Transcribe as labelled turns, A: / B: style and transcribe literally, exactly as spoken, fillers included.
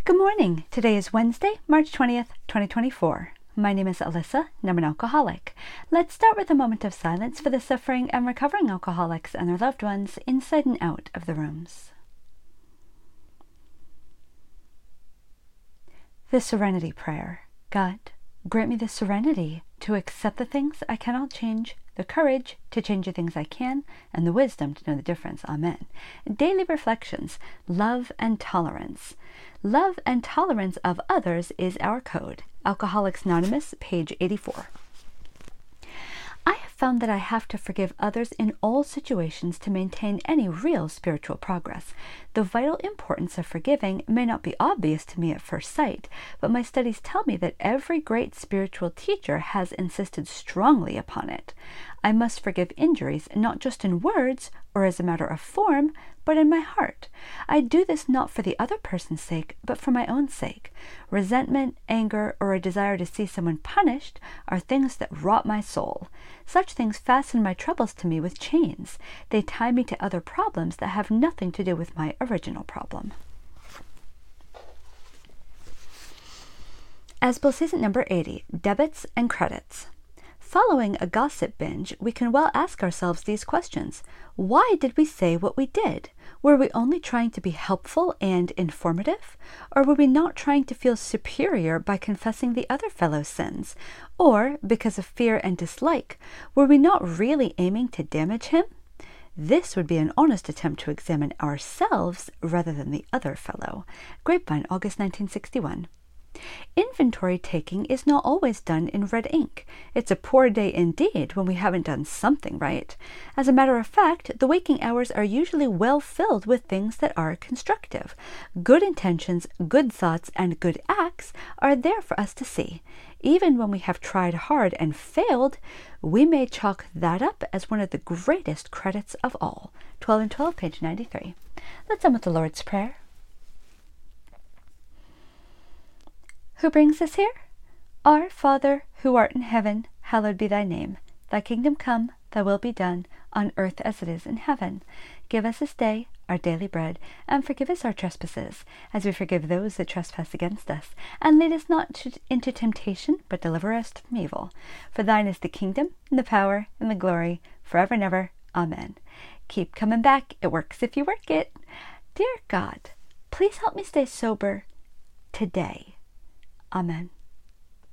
A: Good morning. Today is Wednesday, March twentieth, twenty twenty-four. My name is Alyssa, and I'm an alcoholic. Let's start with a moment of silence for the suffering and recovering alcoholics and their loved ones inside and out of the rooms. The Serenity Prayer. God, grant me the serenity to accept the things I cannot change, the courage to change the things I can, and the wisdom to know the difference. Amen. Daily reflections. Love and tolerance. Love and tolerance of others is our code. Alcoholics Anonymous, page eighty-four. I have found that I have to forgive others in all situations to maintain any real spiritual progress. The vital importance of forgiving may not be obvious to me at first sight, but my studies tell me that every great spiritual teacher has insisted strongly upon it. I must forgive injuries, not just in words or as a matter of form, but in my heart. I do this not for the other person's sake, but for my own sake. Resentment, anger, or a desire to see someone punished are things that rot my soul. Such things fasten my troubles to me with chains. They tie me to other problems that have nothing to do with my original problem. Asbel Season number eighty, Debits and Credits. Following a gossip binge, we can well ask ourselves these questions. Why did we say what we did? Were we only trying to be helpful and informative? Or were we not trying to feel superior by confessing the other fellow's sins? Or, because of fear and dislike, were we not really aiming to damage him? This would be an honest attempt to examine ourselves rather than the other fellow. Grapevine, August nineteen sixty-one. Inventory taking is not always done in red ink. It's a poor day indeed when we haven't done something right. As a matter of fact, the waking hours are usually well filled with things that are constructive. Good intentions, good thoughts, and good acts are there for us to see. Even when we have tried hard and failed, we may chalk that up as one of the greatest credits of all. twelve and twelve, page ninety-three. Let's end with the Lord's Prayer. Who brings us here? Our Father, who art in heaven, hallowed be thy name. Thy kingdom come, thy will be done, on earth as it is in heaven. Give us this day our daily bread, and forgive us our trespasses, as we forgive those that trespass against us. And lead us not into temptation, but deliver us from evil. For thine is the kingdom, and the power, and the glory, forever and ever. Amen. Keep coming back. It works if you work it. Dear God, please help me stay sober today. Amen.